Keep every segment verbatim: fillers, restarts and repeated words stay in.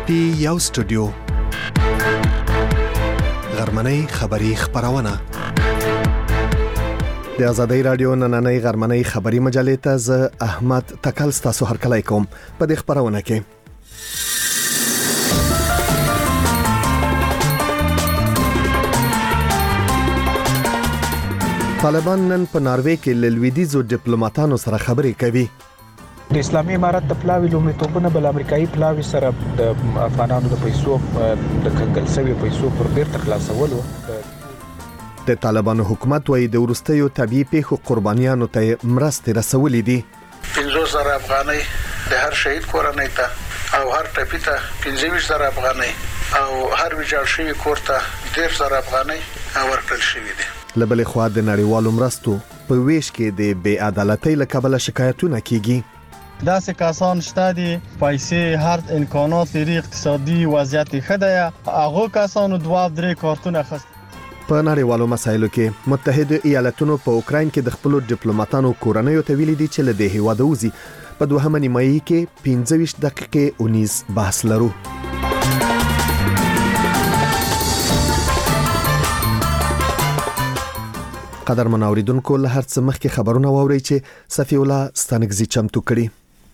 پی یو سټوډیو غرمنۍ خبری خبرونه د آزادۍ رادیو نننۍ غرمنۍ خبری مجلې ته ز احمد تکل ستاسو هرکلی کوم په دې خبرونه کې طالبان نن په ناروې کې له لویدیځو ډیپلوماټانو سره خبرې کوي. د اسلامي امارت د پلاوي لومړیتوبونه بل امریکایي پلاوي سره د افغانانو د پیسو د کنګل شوی پیسو پر بیرته خلاصولو. د طالبانو حکومت وايي د ورستیو طبيعي پیښو قربانیانو ته مرستې رسولې دي. پنځوس زره افغانۍ د هر شهید کورنۍ ته او هر ټپي ته پنځه ویشت زره افغانۍ او هر ویجاړ شوی کور ته ډېر زره افغانۍ ورکړل شوې دي. لبلې خوا د نړیوالو مرستو په ویش کې د بې عدالتۍ له کبله شکایتونه کیږي. داسې کسان شته دي پیسې هر امکانات لري اقتصادي وضعیت ښه دی هغه کسانو دوه درې کارتونه خست. په نړیوالو مسایلو کې متحده ایالاتونو په اوکراین کې د خپل ډیپلوماټانو کورنۍ ته ویلي دي چې له دې هیواده وځي. په دوهمه نیمایي کې پنځه ویشت دقیقې اونیز بحث لرو. قدر منوریدونکو له هر څه مخکې خبرونه واوري چې صفی الله ستانګزي چمتو کړي.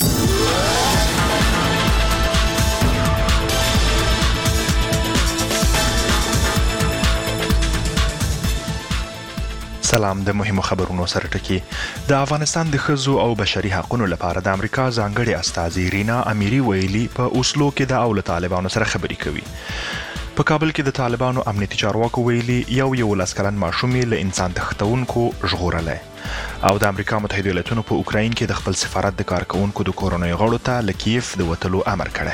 سلام. د مهمو خبرونو سره ټکی. د افغانستان د ښځو او بشري حقوقو لپاره د امریکا ځانګړي استازي رینا امیری ویلي په اوسلو کې د اول طالبانو سره خبرې کوي. په کابل کې د طالبانو امنیتي چارواکو ویلي یو یو لاس کلن ماشوم له انسان تختونکو ژغورلای او د امریکا متحده ایالاتونو په اوکراین کې د خپل سفارت د کارکونکو د کورونې غړو ته له کیف د وټلو امر کړی.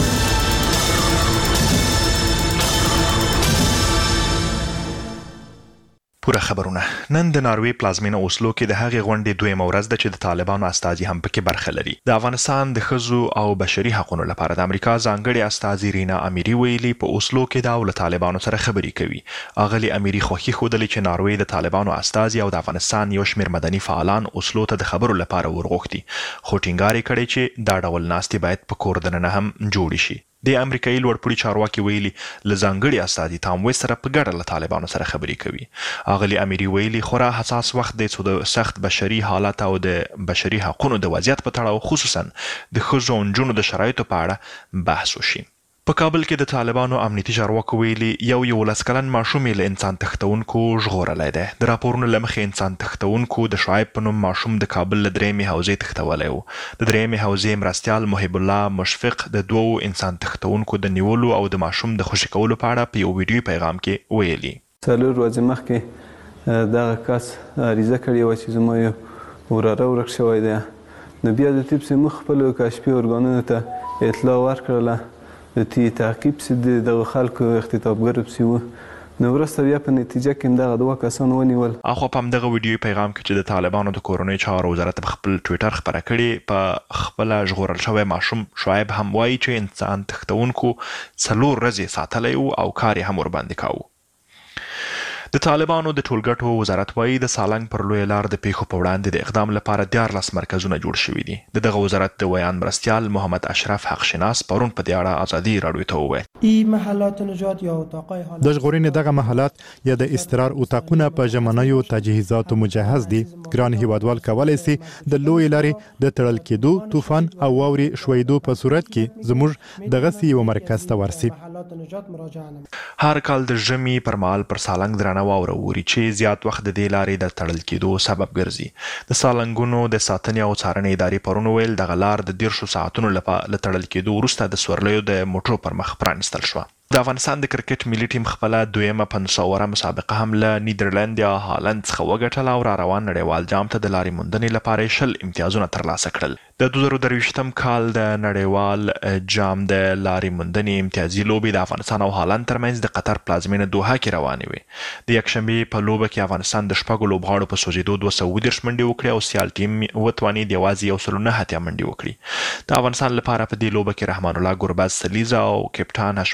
پوره خبرونه. نن د ناروې پلازمینه اوسلو کې د هغې غونډې دویمه ورځ ده چې د طالبانو استازي هم پکې برخه لري. د افغانستان د ښځو او بشري حقوقو لپاره د امریکا ځانګړي استازي رینا امیری ویلي په اوسلو کې د اول طالبانو سره خبرې کوي. اغلی امیری خوښي ښودلې چې ناروې د طالبانو استازي او د افغانستان یو شمېر مدني فعالان اوسلو ته د خبرو لپاره ورغوښتي، خو ټینګار یې کړی چې دا ډول ناستې باید په کور دننه هم جوړې شي. د امریکایي لوړپوړي چارواکي ویلي له ځانګړي استازي تام ویس سره په ګډه له طالبانو سره خبرې کوي. اغلی امیری ویلي خورا حساس وخت دی چې د سخت بشري حالات او د بشري حقوقو د وضعیت په تړاو خصوصا د ښځو او نجونو د شرایطو په اړه بحث وشي. په کابل کې د طالبانو امنیتي چارواکو ویلي یو یو لاس کلن ماشوم له انسان تختونکو ژغورلی دی. د راپورونو له مخې انسان تختونکو د شعیب په نوم ماشوم د کابل له درېیمې حوزې تختولی و. د درېیمې حوزې مرستیال محب الله مشفق د دوو انسان تختونکو د نیولو او د ماشوم د خوشي کولو په اړه په یو ویډیو پیغام کې ویلي. څلور ورځې مخکې دغه کس عریضه کړې وه چې زما یو وراره ورک شوی دی. نو بیا د طب موږ خپلو کشفي ارګانونو ته اطلاع ورکړله. د تی تعقیب سي د خلکو اختطافګرو پسې وو. نو وروسته بیا په نتیجه کې همدغه دوه کسان ونیول. اخوا په همدغه ویډیو پیغام کې چې د طالبانو د کورنۍ چارو وزارت په خپل ټویټر خبره کړې، په خپله ژغورل شوی ماشوم شعیب هم وایي چې انسان تختونکو څلور ورځې ساتلی و او کار یې هم ورباندې کاوه. د طالبانو د ټولګټو وزارت وايي د سالنګ پر لوی لار د پیښو په وړاندې د اقدام لپاره دیارلس مرکزونه جوړ شوي دي. د دغه وزارت د ویان مرستیال محمد اشرف حق شناس پرون په دې اړه ازادي راډیو ته وویل این محلات نجات یا اتاقای حالت د ژغورنې دغه محلات یا د استقرار اتاقونه په ژمنیو تجهیزاتو مجهز دي. ګران هیوادوال کولی سي د لوی لارې د تړل کېدو، طوفان او واورې شویدو په صورت کې زموږ دغسې یو مرکز ته ورسي. هر کال د ژمي پر مهال پر سالنګ درانه واوره ووري چې زیات وخت د دې لارې د تړل کېدو سبب ګرځي. د سالنګونو د ساتنې او څارنې ادارې پرون ویل دغه لار د دیرشو ساعتونو لپاره له تړل کېدو وروسته د سورلیو د موټرو پر مخ پرانیستل شوه. د افغانستان د کرکټ ملي ټیم خپله دویمه پنځوس اوره مسابقه هم له نیدرلند یا هالند څخه وګټله او را روان نړیوال جام ته د لارې موندنې لپاره شل امتیازونه ترلاسه کړل. د دوه زره درویشتم کال د نړیوال جام د لارې موندنې امتیازي لوبې د افغانستان او هالند ترمنځ د قطر پلازمینه دوحه کې روانې وې. د یکشنبې په لوبه کې افغانستان د شپږو لوبغاړو په سوځېدو دوه سوه اووه دېرش منډې وکړې او سیال ټیم وتوانېد یوازې یو سل نهه اتیا منډې وکړي. د افغانستان لپاره په دې لوبه کې رحمان الله ګربز سلیزه او کپټان حشمت الله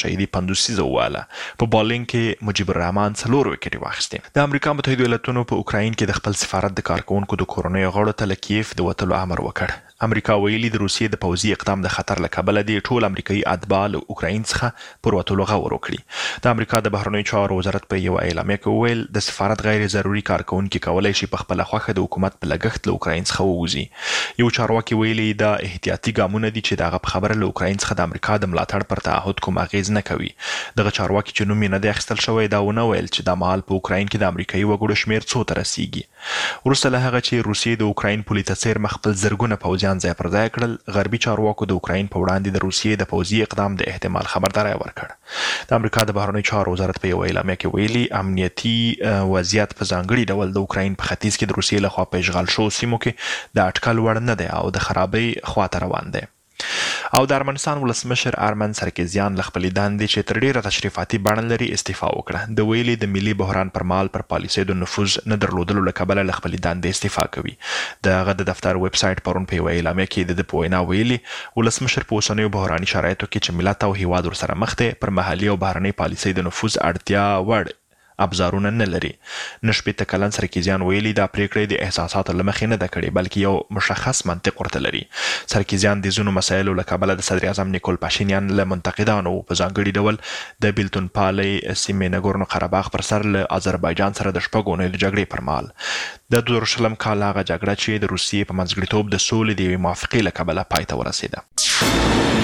شهیدي پندوسیزه واله. په بالینګ کې مجيب الرحمن څلور وکټې واخیستې. د امریکا متحده ایالاتونو په اوکراین کې د خپل سفارت د کارکونکو د کورونې غړو ته له کیف د وتلو امر وکړ. امریکا ویلي د روسیې د پوځي اقدام د خطر له کبله د ټول امریکایي اتباع له اوکراین څخه پر وتلو غوړ وکړي. د امریکا د بهرنیو چارو وزارت په یو اعلامیه کې وویل د سفارت غیر ضروري کارکونکي کولای شي په خپل خوخه د حکومت په لګښت له اوکراین څخه ووځي. یو چارواکي ویلي دا احتیاطي ګامونه دي چې دغه خبره له اوکراین څخه د امریکا د ملاتړ پر تعهد کوم اغیز نه کوي. دغه چارواکي چې نوم یې نه دی اخیستل شوی دا ونه ویل چې د مال په اوکراین کې د امریکایي وګړو شمیر څو ته رسیږي. وروسته له هغه چې روسیې د اوکراین پولیس څیر مخبل زرګونه پوځیان ځای پر ځای کړل، غربي چارواکو د اوکراین په وړاندې د روسیې د پوځي اقدام د احتمال خبرداري ورکړ. د امریکا د بهرنیو چارو وزارت په یو اعلامیه کې ویلي امنیتي وضعیت په ځانګړي ډول د اوکراین په ختیځ کې د روسیې لخوا په اشغال شو سیمو کې د اټکل وړ نه دی او د خرابۍ خواته روان دی. او د ارمنستان ولسمشر ارمن سرکزیان له خپلې دندې چې تر ډیره تشریفاتي بڼه لري استعفا وکړه. د ویلي د ملي بحران پر مهال پر پالیسۍ د نفوذ نه درلودلو له کبله له خپلې دندې استعفا کوي. د هغه د دفتر ویب سایټ پرون په یوه اعلامیه کې د ده په وینا ویلي ولسمشر په اوسنیو بحراني شرایطو کې چې ملت او هیواد ورسره مخ دی پر محلي او بهرنۍ پالیسۍ د نفوذ اړتیا وړ ابزارونه نه لري. نشپېته کلن سرکیزیان ویلي دا پریکړې د احساساتو له مخې نه ده کړې بلکې یو مشخص منطق ورته لري. سرکیزیان د ځینو مسایلو له کبله د صدر اعظم نیکول پاشینیان له منتقدانو په ځانګړي ډول د بیلتون پالۍ سیمې نګورنو قرهباغ پر سر له آذربایجان سره د شپږو اونیو د جګړې پر مهال. د دوه زره شلم کال هغه جګړه چې د روسیې په منځګړیتوب د سولې د یوې موافقې له کبله پای ته ورسېده.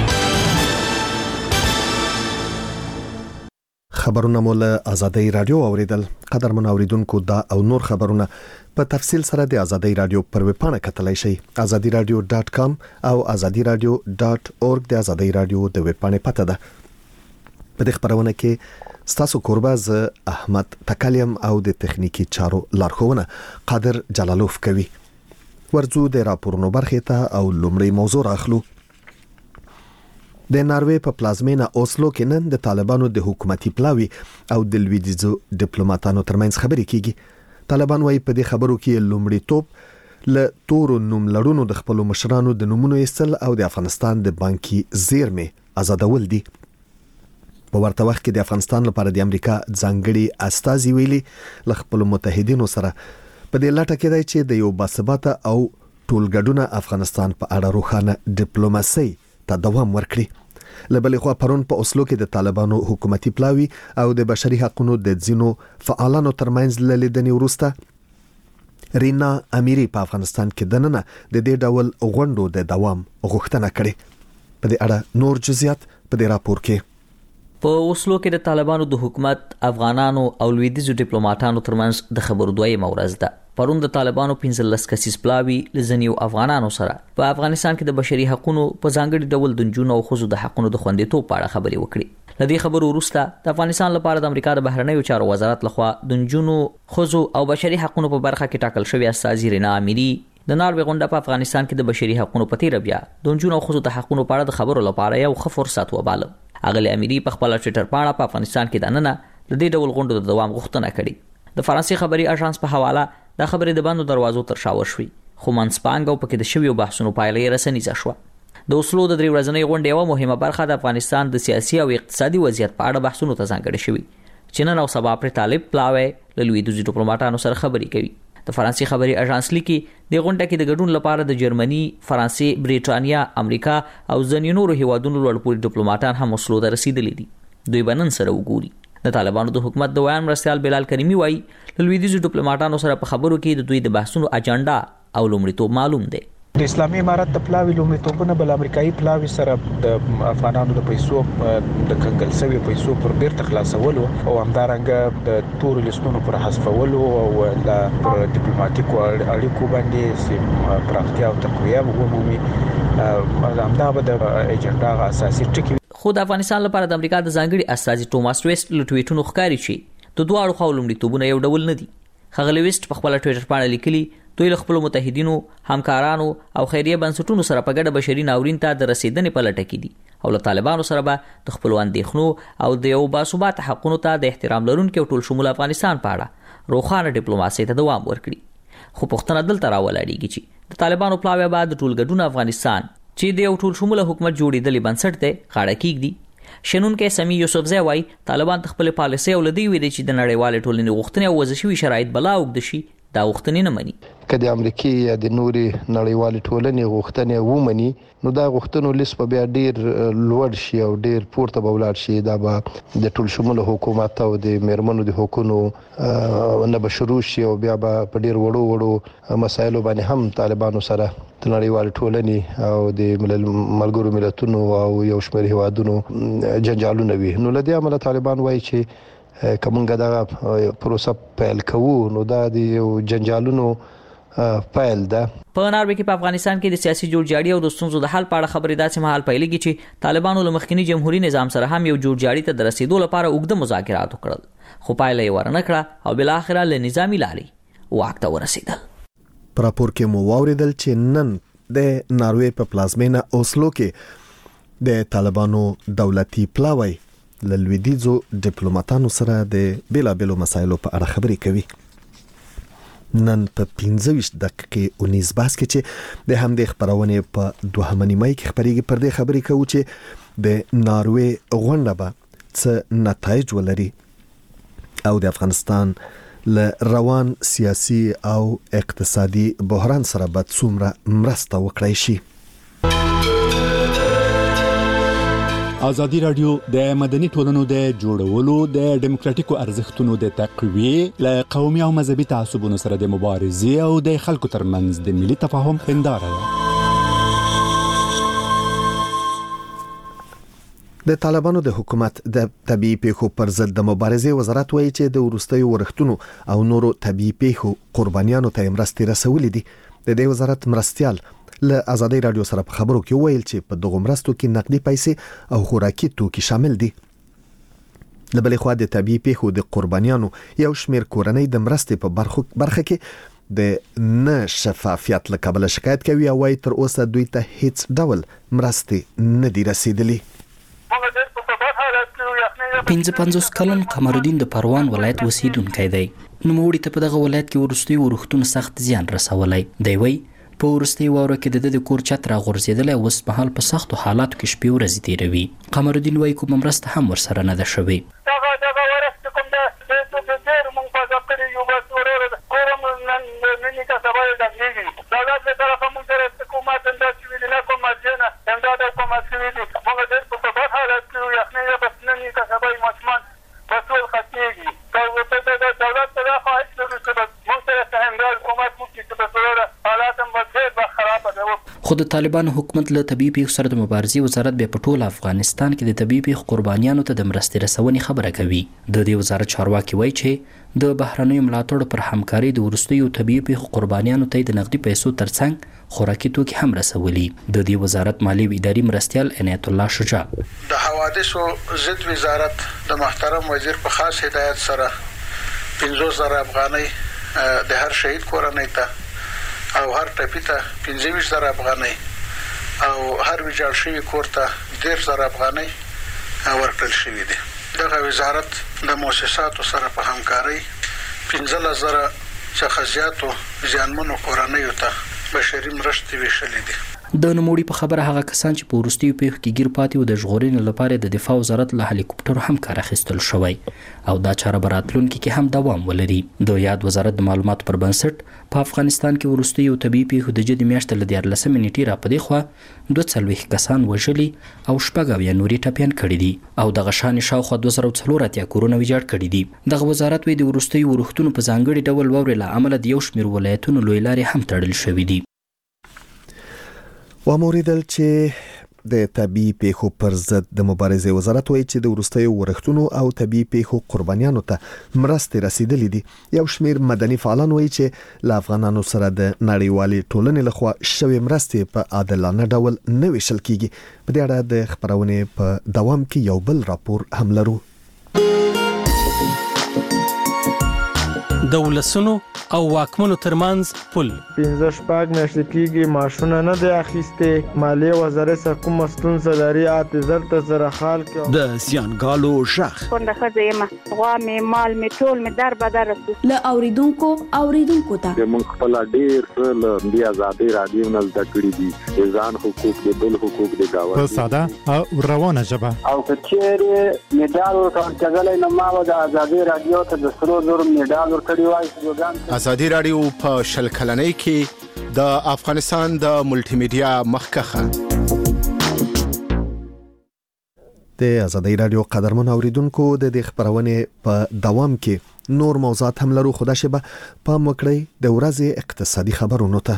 خبرونه مو له آزادۍ رادیو اوریدل. قدرمن اوریدونکو دا او نور خبرونه په تفصیل سره د آزادۍ رادیو پر ویب پاڼه کتلای شئ azadi radio dot com او azadi radio dot org د آزادۍ رادیو د ویب پاڼې پته ده. په دې خبرونه کې ستاسو کوربه ز احمد تکلیم او د تخنیکی چارو لارښوونه قادر جلالوف کوي. ورځو د راپورونو برخه ته او لومړی موضوع راخلو. د ناروې په پلازمینه اوسلو کې نن د طالبانو د حکومتي پلاوي او د لویدیځو ډیپلوماټانو ترمنځ خبرې کیږي. طالبان وايي په دې خبرو کې لومړی توپ له تورو نوم لړونو د خپل مشرانو د نومونو ایستل او د افغانستان د بانکي زیرمې آزادول دي. په ورته وخت کې د افغانستان لپاره د امریکا ځانګړي استازي ویلي له خپل متحدینو سره په دې لټه کې دی چې د یو باثباته او ټولګډونه افغانستان په اړه روښانه ډیپلوماسي ته دوام ورکړي. لبلې خو پرون په اوسلو کې د طالبانو حکومتي پلاوي او د بشري حقوقو د ځینو فعالانو ترمنځ لیدنې وروسته رینا امیری په افغانستان کې دننه د دې ډول غونډو د دوام غوښتنه کړې. په دې اړه نور جزئیات په دې راپور کې. په اوسلو کې د طالبانو د حکومت افغانانو او لویدیځو ډیپلوماټانو ترمنځ د خبرو دویمه ورځ ده. پرون د طالبانو پنځلس کسیز پلاوي لزنیو افغانانو سره په افغانستان کې د بشري حقوقو په ځانګړي ډول د جنونو او خزو د حقوقو د خوندیتوب په اړه خبرې وکړي. لدې خبرو وروسته د افغانستان لپاره د امریکا د بهرنیو چارو وزارت لخوا د جنونو خزو او بشري حقوقو په برخه کې ټاکل شوی استازي رینا امیری د ناروې غونډه په افغانستان کې د بشري حقوقو په تیر بیا د جنونو او خزو د حقوقو په اړه د خبرو لپاره یو ښه فرصت وباله. اغلی امیری په خپل ټوئیټر باندې په افغانستان کې د نن د دې ډول غونډو د دوام غوښتنه کړې. د فرانسې خبري اژانس په حواله دا خبرې د بندو دروازو تر شا وشوي خو منځپانګه او پکې د شویو بحثونو پایلې رسنیزه شوه. د اوسلو د درې ورځنۍ غونډې یوه مهمه برخه د افغانستان د سیاسي او اقتصادي وضعیت په اړه بحثونو ته ځانګړې شوي چې نن او سبا پر طالب پلاوی له لویدیځو ډیپلوماټانو سره خبرې کوي. د فرانسې خبري اژانس لیکي د غونډه کې د ګډون لپاره د جرمني، فرانسې، بریټانیا، امریکا او ځینو نورو هیوادونو لوړپوړي ډیپلوماټان هم اوسلو ته رسیدلي دي. دوی بنن سره وګوري. د طالبانو د حکومت د ویان مرستيال بلال کریمی وایي له لویدیځو ډیپلوماټانو سره په خبرو کې د دوی د بحثونو اجنډا او لومړیتوب معلوم دی. د اسلامي امارت د پلاوي لومړیتوبونه بل امریکایي پلاوي سره د افغانانو د پیسو د کنګل سوي پیسو پر بیرته خلاصولو او همدارنګه د تور لیستونو پر حذفولو او د ډیپلوماټیکو اړیکو باندې پراختیا او تقویه ومومي. همدا به د اجنډا اساسي ټکی. خو د افغانستان لپاره د امریکا د ځانګړي استازي توماس ویسټ له ټویټونو ښکاري چې د دوه اړخو لومړیتوبونه یو ډول نه دي. ښاغلی ویسټ په خپل ټویټر باندې لیکلي دوی له خپل متحدینو، همکارانو او خیریه بنسټونو سره په ګډه بشري ناورین ته د رسیدنې په لټه کې دي او له طالبانو سره به د خپل اندېښنو او د یو باثباته حقوقو ته د احترام لرونکي او ټول شمول افغانستان په اړه روښانه ډیپلوماسي ته دوام ورکړي. خو پوښتنه دلته راولاړېږي چې د طالبانو پلاوی بعد د ټولګډون افغانستان چې د یو ټول شمول حکومت جوړېدلې بنسټ دی غاړه کېږدي شنونکو سمي یوسفزی وایي طالبان خپل پالیسي او لدی ویلي چې د نړیوال ټولنې غوښتنې او وضعي شرایط بلا وګد شي دا غوښتنې نه مني. کله امریکای یا د نوري نړیوال ټولنې غوښتنې ومني نو دا غوښتنو لیست په بیا ډیر لوړ شي او ډیر پورته به ولاړ شي. دا به د ټول شموله حکومت او د میرمنو د حقوقو نه به شروع شي او بیا به په ډیر وړو وړو مسایلو باندې هم طالبانو سره د نړیوال ټولنې او د ملګرو ملتونو او یو شمېر هیوادونو جنجالونه وي. نو لدی عمله طالبان وایي چې کومګه دا پروسه پیل کوو نو دا د یو جنجالونو پیل ده. په ناروې کې په افغانستان کې د سیاسي جوړجاړي او د ستونزو د حل په اړه خبرې داسې مهال پیلېږي چې طالبانو له مخکني جمهوریت نظام سره هم یو جوړجاړي ته د رسیدو لپاره اوږده مذاکرات وکړل خو پایله یې ورنه کړه او بل اخره له نظامی لارې واک ته ورسېدل. په راپور کې مو واوریدل چې نن د ناروې په پلازمینه اوسلو کې د طالبانو دولتي پلاوی له لویدیځو ډیپلوماټانو سره د بیلابېلو مسایلو په اړه خبرې کوي. نن په پنځه ویشت دقیقې اونیز باس کې چې د همدې خبرونې په دوهمه نیمه کې خبرېږي پر دې خبرې کوو چې د ناروې غونډه به څه نتایج ولري او د افغانستان له روان سیاسي او اقتصادي بحران سره به څومره مرسته وکړای شي. ازادي راډیو د مدني ټولنو د جوړولو د دیموکراتیکو ارزښتونو د تقویې له قومي او مذهبي تعصبونو سره د مبارزې او د خلکو ترمنځ د ملي تفاهم هنداره ده. د طالبانو د حکومت د طبيعي پیښو پر ضد د مبارزې وزارت وایي چې د ورستیو ورښتونو او نورو طبيعي پیښو قربانیانو ته مرستې رسولې دي. د دې وزارت مرستيال له ازادي رادیو سره په خبرو کې ویل چې په دغه مرستو کې نقدي پیسې او خوراکي توکي شامل دي. د بلې خوا د طبيعي پیښو د قربانیانو یو شمېر کورنۍ د مرستې په برخه برخه کې د نه شفافیت له کبله شکایت کوي او وايي تر اوسه دوی ته هیڅ ډول مرستې نه دي رسیدلې. پنځه پنځوس کلن قمرالدین د پروان ولایت اوسیدونکی دی. نوموړي ته په دغه ولایت کې وروستي ورښتونو سخت زیان رسولی دی. وایي په وروستي واوره کې د د کور چت راغورځېدلی او اوس مهال په سختو حالاتو کې شپې ورځې تېروي. قمرالدین وایي کومه مرسته هم ورسره نه ده شوې. خو د طالبانو حکومت له طبيعي پیښو سره د مبارزې وزارت بیا په ټول افغانستان کې د طبيعي پیښو قربانیانو ته د مرستې رسونې خبره کوي. د دې وزارت چارواکي وایي چې د بهرنیو ملاتړو پر همکاري د وروستیو طبيعي پیښو قربانیانو ته د نقدي پیسو ترڅنګ خوراکي توکي هم رسولي. د دې وزارت مالی او اداري مرستيال عنایت الله شجاع د حوادثو ضد وزارت د محترم وزیر په خاص هدایت سره پنځوس زره افغانۍ د هر شهید کورنۍ ته او هر ټپي ته پنځه ویشت زره افغانۍ او هر ویجاړ شوي کور ته دېرش زره افغانۍ ورکړل شوي دي. دغه وزارت د مؤسساتو سره په همکارۍ پنځلس زره څخه زیاتو زیانمنو کورنیو ته بشري مرستې ویشلې دي. د نوموړي په خبره هغه کسان چې په وروستیو پیښو کې ګیر پاتې و د ژغورنې لپاره د دفاع وزارت له هلیکوپټرو هم کار اخیستل شوی او دا چاره به راتلونکي کې هم دوام ولري. د یاد وزارت د معلوماتو پر بنسټ په افغانستان کې وروستیو طبيعي پیښو د جدي میاشتې له دیارلسمې نیټې را په دې خوا دوه څلوېښت کسان وژلي او شپږ اویا نورې ټپیان کړي دي او دغه شانې شاوخوا دوه زره څلور اتیا کورونه ویجاړ کړي دي. دغه وزارت وایي د وروستیو ورښتونو په ځانګړي ډول واورې له امله د یو شمېر ولایتونو لوی لارې هم تړل شوي دي. وموریدل چې د طبي پیښو پر ضد د مبارزې وزارت وایي چې د وروستیو ورښتونو او طبي پیښو قربانیانو ته مرستې رسیدلې دي. یو شمېر مدني فعالان وایي چې له افغانانو سره د نړیوالې ټولنې لخوا شوې مرستې په عادلانه ډول نه ویشل کیږي. په دې اړه د خبرونې په دوام کې یو بل راپور هم لرو. د ولسونو او واکمنو ترمنځ پل پنځه شپږ میاشتې کېږي ماشونه نه دی اخیستې مالیې وزارت څخه کومه ستونزه لري اته زر ته زره خال کې د زیانګالو شخ کونډه ښځه یم غوا مې مال مې ټول مې در بدر رسو له اوریدونکو اوریدونکو ته موږ خپل ډیر له بیا آزادي رادیو نه زده کړی دي ځان حقوق د بل حقوق د گاوند په ساده او روانه ژبه او کچېره میډال ورکړل کېدلای نو ما د آزادي رادیو ته د سرو زر میډال ورکړی وای آزادي رادیو په شل کلنۍ کې د افغانستان د ملټي میډیا مخکخه د آزادي رادیو قدرمن اوریدونکو د دې خبرونه په دوام کې نور موضوعات هم لرو خو دا شبه په مکړی د ورځې اقتصادي خبرونو ته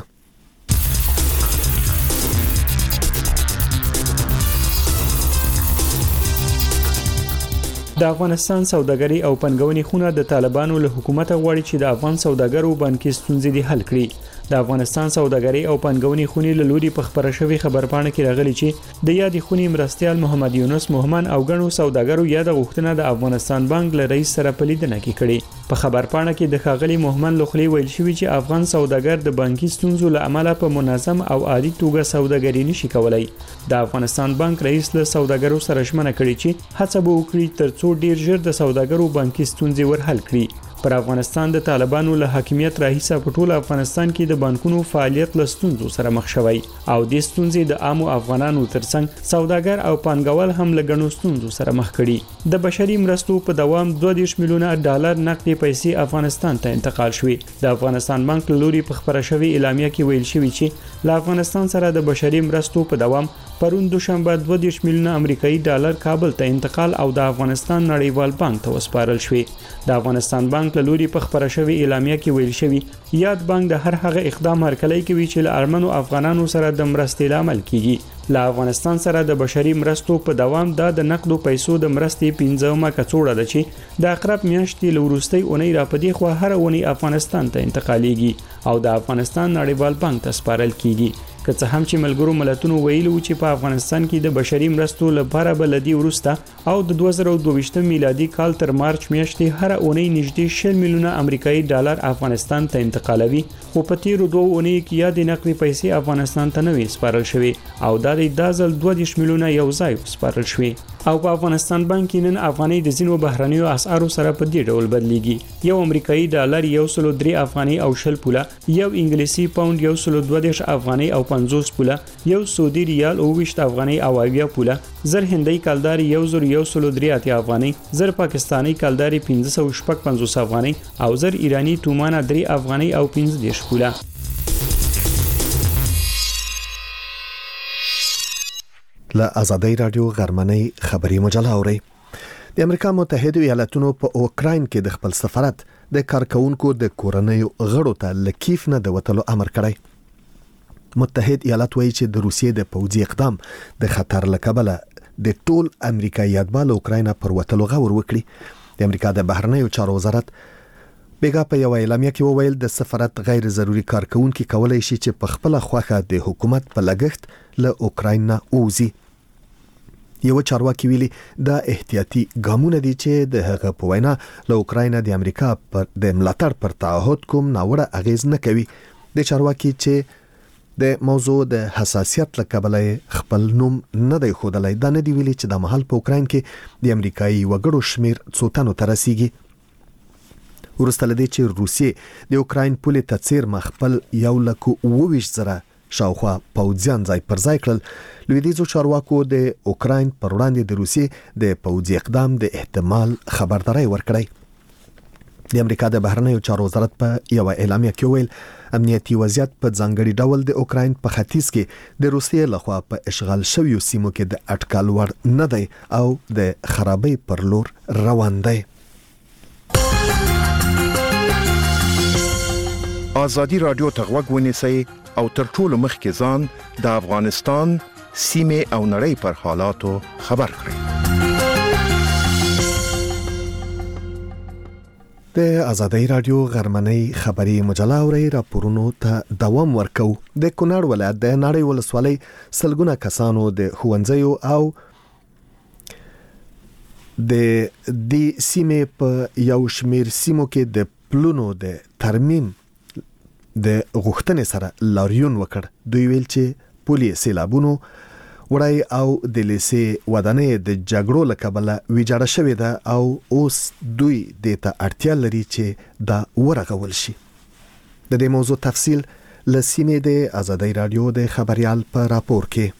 د افغانستان سوداګري او پنګونې خونه د طالبانو له حکومت غواړي چې د افغان سوداګرو بانکي ستونزې دي حل کړي د افغانستان سوداګري او پنګونې خونې له لوري په خبره شوی خبرپاڼه کې راغلي چې د یادې خونې مرستيال محمد یونس محمد او غنو سوداګرو یاد غوښتنه د افغانستان بانک له رئیس سره په لیدنه کې کړي په خبرپاڼه کې د خاغلی محمد لخلی ویل شوی چې افغان سوداګر د بانکي ستونزو له امله په منظم او عادي توګه سوداګري نشي کولای د افغانستان بانک رئیس له سوداګرو سره شمنه کړي چې هڅه به وکړي ترڅو ډیر ژر د سوداګرو بانکي ستونزې ورحل کړي پر افغانستان د طالبانو له حاکمیت راهیسه په ټول افغانستان کې د بانکونو فعالیت له ستونزو سره مخ شوی او د ستونزې د عامو افغانانو ترڅنګ سوداګر او پانګوال هم له غنو ستونزو سره مخ کړي د بشري مرستو په دوام دوه دېرش میلیونه ډالر نقدي پیسې افغانستان ته انتقال شوې د افغانستان بانک له لوري په خبره شوی اعلامیه کې ویل شوی چې له افغانستان سره د بشري مرستو په دوام پرون دوشنبه دوه دېرش میلیونه امریکایي ډالر کابل ته انتقال او د افغانستان نړیوال بانک ته وسپارل شوې د افغانستان بانک له لوري په خبره شوی اعلامیه کې ویل شوی یاد بانک د هر هغه اقدام هرکلی کوي چې له ارمنو افغانانو سره د مرستې عمل کیږي له افغانستان سره د بشري مرستو په دوام د نقدو پیسو د مرستې پنځمه کڅوړه ده چې د اقرب میاشتې لوروستي اونۍ را پدې خو هر اونۍ افغانستان ته انتقالېږي او د افغانستان نړیوال بانک ته سپارل کیږي که څه هم چې ملګرو ملتونو ویلو چې په افغانستان کې د بشري مرستو لپاره بلدي ورسته او د دوه زره دوه میلادي کال تر مارچ میاشتې هر اونۍ نږدې شل میلیونه امریکایي ډالر افغانستان ته انتقالوي خو په تیرو دوه اونۍ کې یاد نقدي پیسې افغانستان ته نوې سپارل شوې او دا د دازل دوه دېرش میلیونه یو ځای سپارل شوې او په افغانستان بانک کې نن افغاني د زینو بهرنیو اسعارو سره په دې ډول بدلیږي یو امریکایي ډالر یو سل درې افغاني او شل پوله یو انګلیسي پاوند یو سل دوه دېرش افغاني او پنځوس پوله یو سعودي ریال او ویشت افغاني او اویا پوله زر هندۍ کلدار یو زر یو سل درې اتیا افغاني زر پاکستاني کلدار پنځه سوه شپږ پنځوس افغاني او زر ایرانی تومانه درې افغاني او پنځه دېرش پوله له آزادۍ رادیو غرمنۍ خبري مجله اوري د امریکا متحده ایالاتونو په اوکراین کې د خپل سفارت د کارکونکو د کورنیو غړو ته لکیف نه د وټلو امر کړی متحد ایالات وایي چې د روسیې د پوځي اقدام د خطر لکبله د ټول امریکایي اتباع اوکراین پر وټلو غور وکړي د امریکا د بهرنیو چارو وزارت بیګا په یو اعلامیه کې وویل د سفارت غیر ضروري کارکونکو کولای شي چې په خپل خوخه د حکومت په لګښت له اوکراین نه اوزي یو چارواکي ویلي دا احتیاطي ګامونه دي چې د هغه په وینا له اوکراین د امریکا پر د ملاتړ پر تعهد کوم ناوړه اغیز نه کوي د چارواکي چې د موضوع د حساسیت لکبله خپل نوم نه دی خودلای دا نه دی ویلي چې د محل په اوکراین کې د امریکایي وګړو شمیر څوتنو ترسيږي ورسته لدی چې روسیې د اوکراین پولې ته څیر مخبل یو لکو وویش زره شاوخوا پوځیان ځای پر ځای کړل لویدیځو چارواکو د اوکراین پر وړاندې د روسیې د پوځي اقدام د احتمال خبرداري ورکړی د امریکا د بهرنیو چارو وزارت په یو اعلامیه کې ویل امنیتي وضعیت په ځانګړي ډول د اوکراین په ختیځ کې د روسیې لخوا په اشغال شویو سیمو کې د اټکل وړ نه دی او د خرابۍ پر لور روان دی آزادی رادیو ته غوږ ونیسئ او تر ټولو مخکې ځان د افغانستان سیمه او نړۍ پر حالاتو خبر کړئ د آزادۍ رادیو غرمنۍ خبري مجله اوري راپورونو ته دوام ورکو د کونړ ولایت د ناړۍ ولسوالۍ سلګونه کسانو د خوندزیو او د دې سیمه په یو شمیر سیمو کې د پلونو د ترمیم د غوښتنې سره لاریون وکړ. دوی ویل چې پولي سیلابونو وړای او د لیسې ودانې د جګړو له کبله ویجاړه شوې ده او اوس دوی د ته اړتیا لري چې دا ورغول شي. د دې موضوع تفصیل له سیمې د آزادۍ رادیو د خبريال په راپور کې.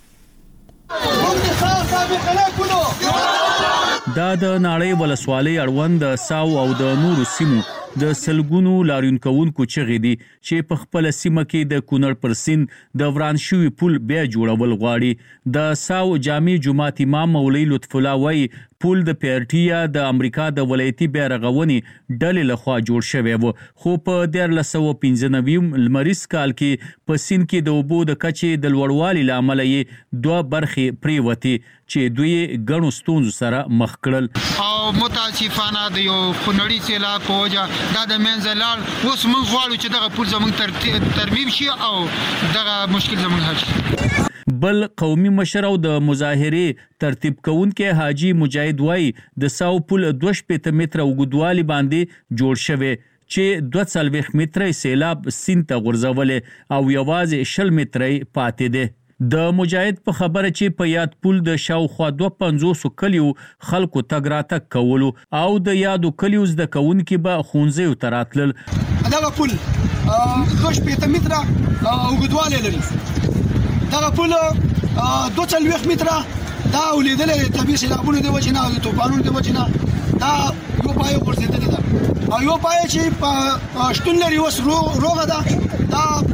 دا د ناړۍ ولسوالۍ اړوند ساو او د نورو سیمو د سلګونو لاریون کوونکو چغې دي چې په خپل سیمه کې د کونړ پر سیند د وران شوی پل بیا جوړول غواړي. د ساو جامع جماعت امام مولوی لطف الله وایي پل د پیرټیا د امریکا د ولایتي بیا رغونې ډلې لخوا جوړ شوی و، خو په دیارلس سوه پنځه نوي لمریز کال کې په سیند کې د اوبو د کچې د لوړوالي له امله یې دوه برخې پریوتې چې دوی ګڼو ستونزو سره مخ کړل. او متاسفانه د یو کونړي سیلاب په وجه دا د منځه لاړ. اوس موږ غواړو چې دغه پل زموږ ترمیم شي او دغه مشکل زموږ حل شي. بل قومي مشر او د مظاهرې ترتیب کوونکې حاجی مجاهد وای د ساو پل دوه شپېته متره اوږدوالي باندې جوړ شوی چې دوه څلوېښت متره سیلاب سیند ته غورځولې او یوازې شل متره پاتې ده. د مجاهد په خبره چې په یاد پل د شاوخوا دوه پنځوس کلیو خلکو تګ راتګ کولو او د یادو کلیو زده کوونکي به ښوونځیو ته راتلل. دغه پل دوه شپېته متره اوږدوالی لري. دغه پل دوه څلوېښت متره دا ولیدلی طبیعي سیلابونو د وجې نه او د طوفانونو د وجې نه دا یو پایه غورځېدلې ده او یو پایه چې په شتون لري اوس روغه ده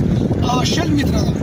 دا شل متره ده.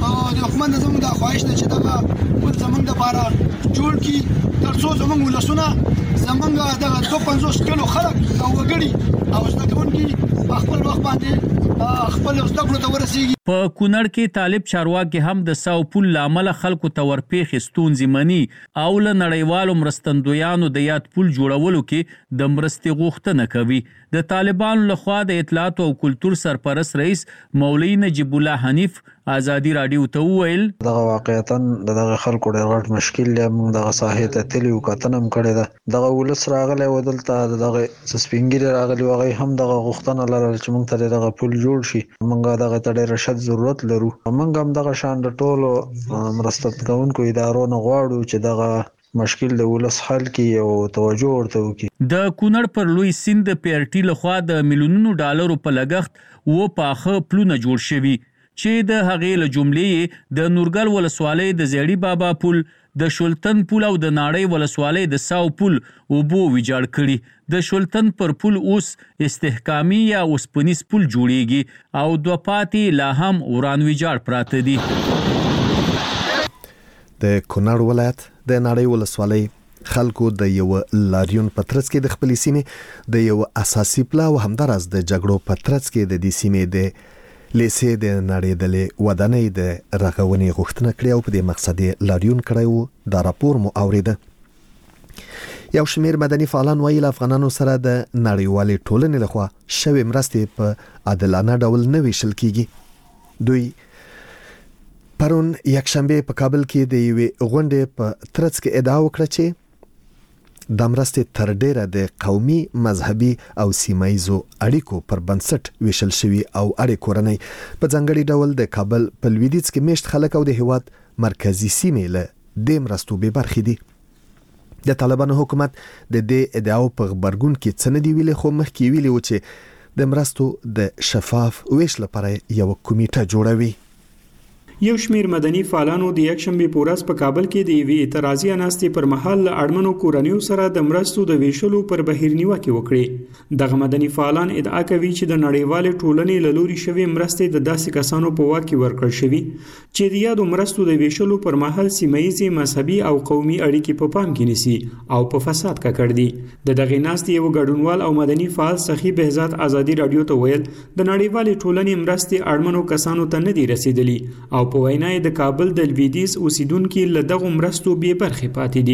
د حکومت نه زموږ د خواهش ده چې دغه پل زموږ دپاره جوړ کړي تر څو زموږ ولسونه زموږ دغه دوه پنځوس کلو خلک او وګړي او زده کوونکي په خپل وخت باندې خپل زده کړو ته ورسیږي. په کونړ کې طالب چارواکي هم د ساو پل لامل خلکو ته ورپېښې ستونزې مني او له نړیوالو مرستندویانو د یاد پل جوړولو کې د مرستې غوښتنه کوي. د طالبانو لخوا د اطلاعات او کلتور سرپرست رئیس مولوی نجیب الله حنیف آزادی رادیو ته وویل دغه واقعیتاً دغه خلکو ډېر غټ مشکل دی. موږ دغه ساحې ته تللي وو، کتنه هم کړې ده. دغه ولس راغلی و دلته دغه سپین ږیري راغلي وو، هغوی هم دغه غوښتنه لرله چې موږ ته دغه پل جوړ شي. موږ دغه ته ډېر شد ضرورت لرو. موږ هم دغه شان د ټولو مرسته کوونکو ادارو نه غواړو چې دغه مشکل د ولس حل کړي او توجه ورته وکړي. د کونړ پر لوی سیند د پیرټي لخوا د میلیونونو ډالرو په لګښت و پاخه پلونه جوړ شوي چې د هغې له جملې د نورګل ولسوالۍ د زیړي بابا پل، د شولتن پل او د ناړۍ ولسوالۍ د ساو پل اوبو ویجاړ کړي. د شولتن پر پل اوس استحکامي یا اوسپنیز پل جوړیږي او دوه پاتې لا هم وران ویجاړ پراته دي. د کونړ ولایت د ناړۍ ولسوالۍ خلکو د یو لاریون په ترڅ کې د خپلې سیمې د یو اساسي پلا او همداراز د جګړو په ترڅ کې د دې سیمې د لیسې د نړېدلې ودانۍ د رغونې غوښتنه کړې او په دې مقصد یې لاریون کړی و. دا راپور مو اوریده. یو شمیر مدني فعالان وایي له افغانانو سره د نړیوالې ټولنې لخوا شوې مرستې په عادلانه ډول نه ویشل کیږي. دوی پرون یکشنبه په کابل کې د یوې غونډې په ترڅ کې ادعا وکړه چې د مرستې تر ډیره د قومي، مذهبي او سیمایزو اړیکو پر بنسټ ویشل شوی او اړې کورنۍ په ځانګړي ډول د کابل په لویدیځ کې میشت خلک او د هیواد مرکزی سیمې له دې مرستو بې برخې دي. د طالبانو حکومت د دې ادعاو په غبرګون کې څه نه دي ویلي، خو مخکې ویلي و چې د مرستو د شفاف ویش لپاره یو کمیټه جوړوي. یو شمیر مدني فعالانو د یکشنبه په ورځ په کابل کې د یوې اعتراضي اناستې پر مهال اړمنو کورنیو سره د مرستو د ویشلو پر بهیر نیوکې وکړې. دغه مدني فعالان ادعا کوي چې د نړیوالې ټولنې له لوري شوې مرستې د داسې کسانو په واک کې ورکړل شوي چې د یادو مرستو د ویشلو پر مهال سیمایي، مذهبي او قومي اړیکې په پام کې نیسي او په فساد ککړ دي. د دغه ناستې یو ګډونوال او مدني فعال سخی بهزاد آزادی رادیو ته ویل د نړیوالې ټولنې مرستې اړمنو کسانو ته نه دي رسیدلي او په وینا د کابل د لویدیځ اوسیدونکو له دغه مرستو بې برخې پاتې دي.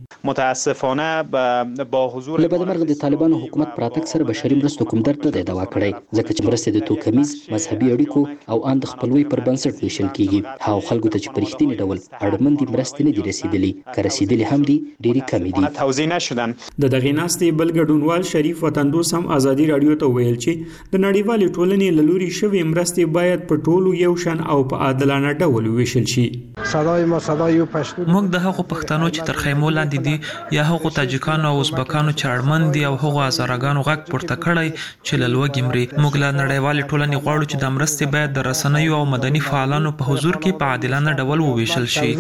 متاسفانه با حضور له بدمرغه د طالبانو حکومت پراتک سره بشري مرستو کوم درد نه دی دوا کړی ځکه چې مرستې د توکمیز مذهبي اړیکو او ان د خپلوي پر بنسټ ویشل کیږي هاو خلکو ته چې پرختینی ډول اړمندي مرستې نه دي رسیدلي که رسیدلي هم دي ډېری کمی دي توزیع نشدن. د دغه ناستې بل ګډونوال شریف وطندوس هم ازادي رادیو ته ویل چې د نړیوالې ټولنې له لوري شوې مرستې باید په ټولو یو شان او په عادلانه ډول ویشل شي. صدای ما صدای پښتون موږ د هغو پښتنو چې تر خیمو لاندې دي یا هغو تاجکانو او ازبکانو چې اړمن دي او هغو هزارهګانو غږ پورته کړی چې له لوږې مري موږ له نړیوالې ټولنې غواړو چې د مرستې باید د رسنیو او مدني فعالانو په حضور کې په عادلانه ډول وویشل شي.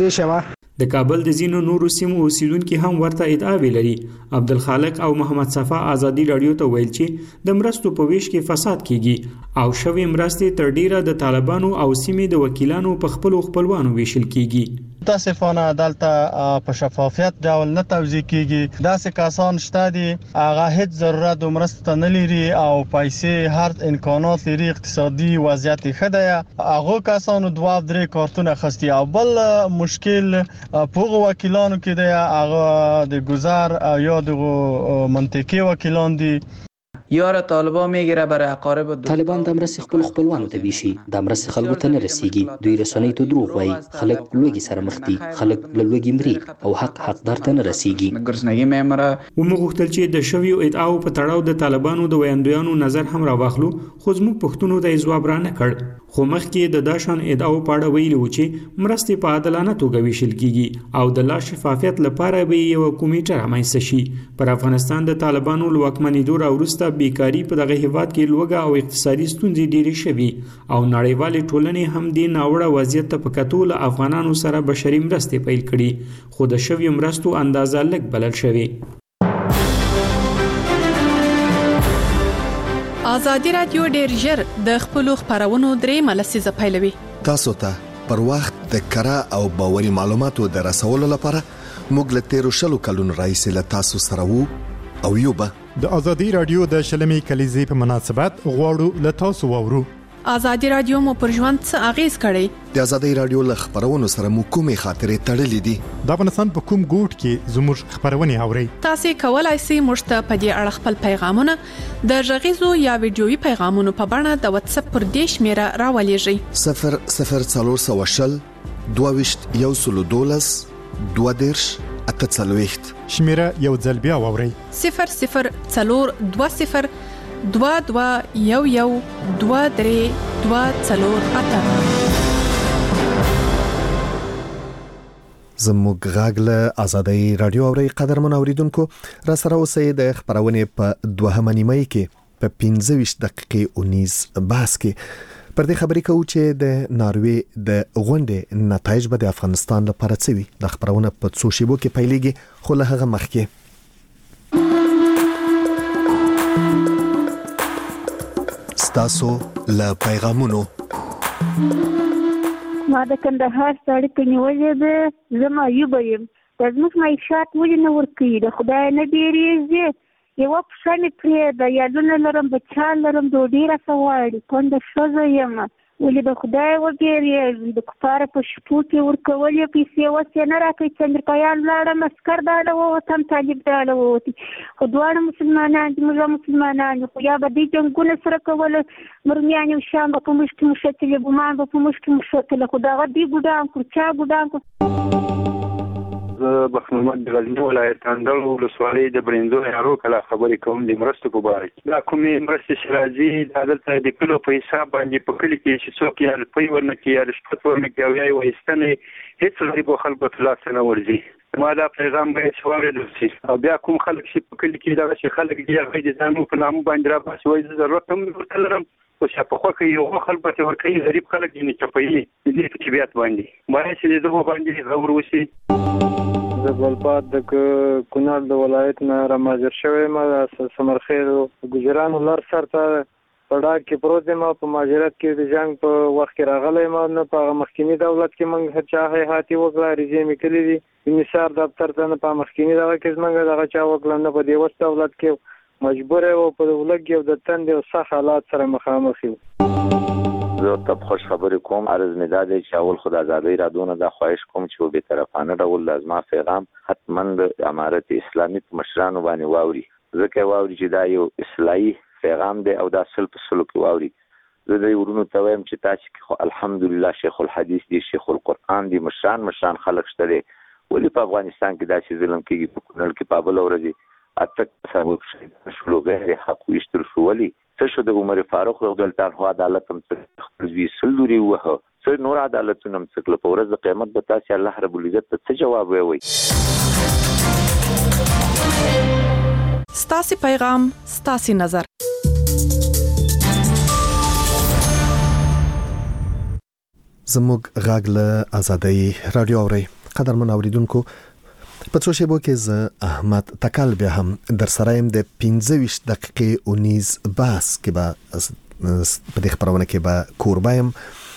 د کابل د ځینو نورو سیمو اوسیدونکو هم ورته ادعاوې لري. عبدالخالق او محمد صفا ازادي رادیو ته ویل چې د مرستو په ویش کې فساد کیږي او شوې مرستې تر ډیره د طالبانو او سیمې د وکیلانو په خپل خپلوانو ویشل کیږي. متاسفانه دلته په شفافیت ډول نه توزیع کیږي. داسې کسان شته دي هغه هیڅ ضرورت د مرستو نه لري او پیسې هر امکانات لري اقتصادي وضعیت ښه دی هغه کسانو دوه درې کارتونه خستی او بل مشکل پوغ وکیلانو کې دی هغه د گذر یا د منطقي وکیلان دي. یار طالبان میگیره برای اقارب طالبان د مرستې خپل خپلوانو ته ویشي د مرستې خلکو ته نه رسیږي دوی رسنۍ ته دروغ وایي خلک لوږې سره مخ دي خلک له لوږې مري او حق حقدار ته نه رسیږي. ګرځنګي میمره ومو غوښتل چې د شویو ادعاو په تړاو د طالبانو د ویاندویانو نظر هم راواخلو خو زموږ پښتونو ته ځواب را نه کړ خو مخکې د داشان ادعاو پاړه ویلو چې مرستې په عادلانه توګه ویشل کیږي او د لا شفافیت لپاره به یو کمیټه رامنځته شي. پر افغانستان د طالبانو لوکمنېدو راوروسته بیکاری په دغه هیواد کې لوږه او اقتصادي ستونزې ډېرې شوي او نړیوالې ټولنې هم دې ناوړه وضعیت ته په کتو له افغانانو سره بشري مرستې پیل کړي خو د شویو مرستو اندازه لږ بلل شوې. ازادي رادیو ډېر ژر د خپلو خبرونو درې ملسیزه پیلوي. تاسو ته پر وخت د کره او باوري معلوماتو د رسولو لپاره موږ له تیرو شلو کلونو راهیسې له تاسو سره وو او یو به د ازادي رادیو د شلمې کلیزې په مناسبت غواړو له تاسو واورو. ازادي رادیو مو پر ژوند څه اغیز کړی؟ د ازادي رادیو له خبرونو سره مو کومې خاطرې تړلې دي؟ د افغانستان په کوم ګوټ کې زموږ خبرونه اورئ؟ تاسو کولای شئ موږ ته په دې اړه خپل پیغامونه د غږیزو یا ویډیويي پیغامونو په بڼه د واتس اپ پر دې شمیره راولېږئ. صفر صفر څلور سوه شل دوه ویشت یو سلو دولس دوه دېرش اته څلوېښت شمیره یو ځل بیا واورئ. صفر صفر څلور دوه صفر دوه دوه یو یو دوه درې دوه څلور اته. زموږ غږ له ازادي رادیو اوري قدرمن اوریدونکو را سره اوسئ د خبرونه په دوهمه نیمه کې په پنځه ویشت دقیقې اونیز بحث کې پر دې خبرې کوو چې د ناروې د غونډې نتایج به د افغانستان لپاره څه وي. د خبرونه په څو شیبو کې پیلېږي خو له هغه مخکې ستاسو له پیغامونو. ما د کندهار سړک نیولې ده زما یوبه یم د زموږ معیشت ولې نه ورکوي د خدای نه ډېرېږي یوه پښه مې پرېږده یادونه لرم بچا لرم ډوډۍ راته غواړي کونډه ښځه یم ولې د خدای وګېرېږم د کفاره په شپو کې ورکول یې پیسې اوس یې نه راکوي چې امریکایان لاړم عسکر داړه ووتم طالب داړه ووتي خو دواړه مسلمانان دي موږ مسلمانان یو خو یا به دوی جنګونه سره کوله مرمیان او شام به په موږ کې مښتلې بومان به په موږ کې مښتله خو دغه دوی ګوډان کړو چا ګوډان کړو. زه بخت محمد د غزني ولایت اندړ ولسوالۍ د برنزو یارو کله خبرې کوم د مرستو په باره کې. دا کومې مرستې چې راځي دا دلته د کلو په حساب باندې په کلي کې چې څوک یا روپۍ ورنه کړي یا رشوت ورنه کړي او یا یې وایستنې هېڅ غریبو خلکو ته لاس نه ورځي. ما دا پیغام باید چې واورېدل شي او بیا کوم خلک چې په کلي کې دغه چې خلک دي هغوی د ځانو په نامو باندې راباسي وایي زه ضرورت هم ورته لرم خو چې په خوښه یې یو خلک به ورکوي غریب خلک یې چپوي د دې په طبیعت باندې باید چې د دغو باندې غور وشي. زه ګلپات د کونړ د ولایت نه راماجر شوی یم سمرخیل ګجرانو لر سر ته په ډاګ کې پروت یم په مهاجرت کې د جنګ په وخت کې راغلی یم نه په هغه مخکیني دولت کې موږ هر چا حیاتي وکړه عریضې مې کړي دي د نثار دفتر ته نه په مخکیني دغه کې زموږ دغه چا وکړه نه په دې وس دولت کې مجبور و په ولګ یو د تند او سخت حالات سره مخامخ یو. زه ته خوش خبرې کوم عرض مې دا دی چې اول خدای ازادي رادیو نه دا خواهش کوم چې به طرفانه ډول لازمه پیغام حتما د امارت اسلامي مشرانو باندې واوري ځکه واوري چې دا یو اصلاحي پیغام دی او دا سل په سلو کې واوري زه د ورونو ته وایم چې تاسو خو الحمدلله شیخ الحدیث دی شیخ القرآن دی مشران مشران خلک شته ولی په افغانستان کې داسې ظلم کېږي په کونړ کې په بل ورځ اته سبب شلو غیر حق وشتل شو ولی څه شو د عمر فاروق رضی الله عنه عدالت هم خپل وی سلوري وه څه نور عدالتونه هم څکل په ورځ د قیامت به تاسو الله رب العزت ته جواب وي ستاسو پیغام ستاسو نظر زموږ غاګ له ازادي رادیو اوري قدرمن اوریدونکو په څو شیبو کې ز احمد تکل بیا هم در سره يم د پنځه ویشت دقیقې اونیز باس کې به په دې خبرونه کې به کوربایم